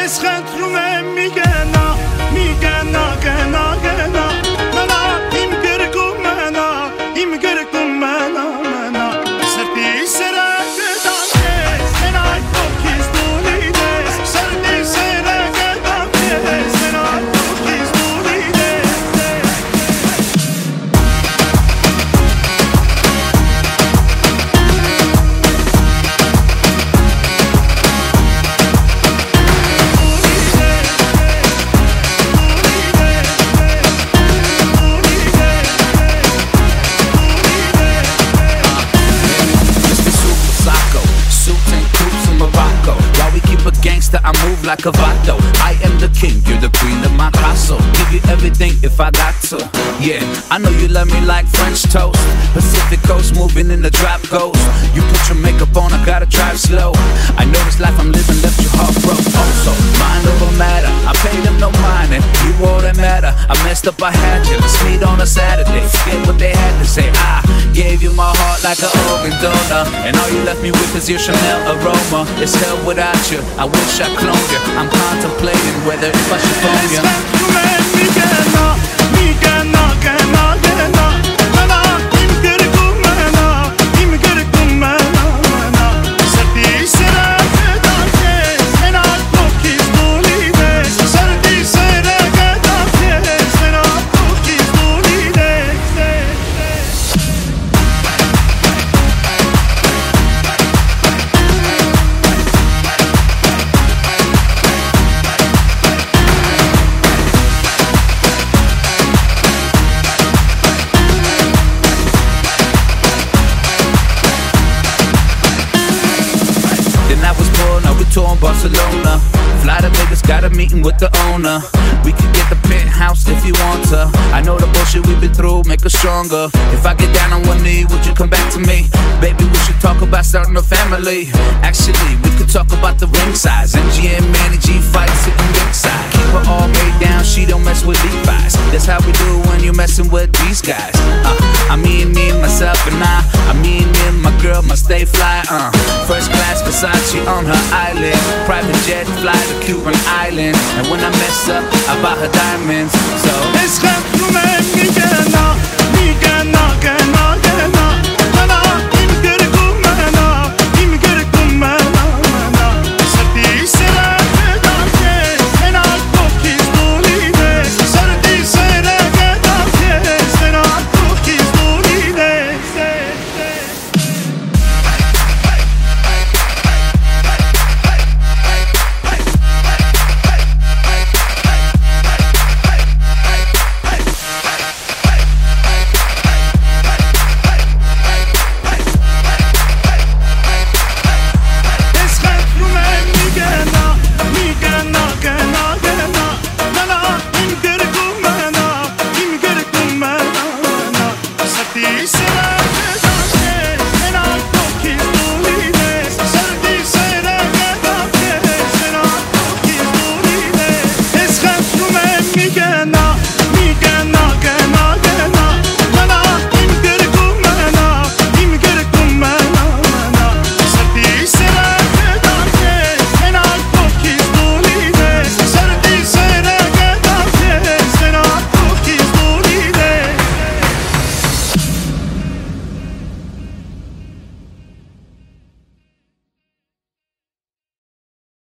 I move like a vato. I am the king, you're the queen of my castle. Give you everything if I got to. Yeah, I know you love me like French toast. Pacific coast moving in the drop coast. You put your makeup on, I gotta drive slow. I know this life I'm living left you heart broke. Also, mind over matter, I paid them no mind and you all that matter. I messed up, I had you. Let's meet on a Saturday. Forget what they had to say. I gave you my heart like an organ donor, and all you left me with is your Chanel aroma. It's hell without you, I wish I cloned you. I'm contemplating whether if I should phone you. Barcelona, fly to Vegas, got a meeting with the owner. We could get the penthouse if you want to. I know the bullshit we've been through make us stronger. If I get down on one knee, would you come back to me? Baby, we should talk about starting a family. Actually, we could talk about the ring size. MG and Manny G fight sitting ringside. Keep her all made down, she don't mess with Levi's. That's how we do when you messing with these guys. I mean me, myself and I mean me and my girl must stay fly. First class Versace on her eyelid. Private jet fly to Cuban island. And when I mess up, I buy her diamonds. So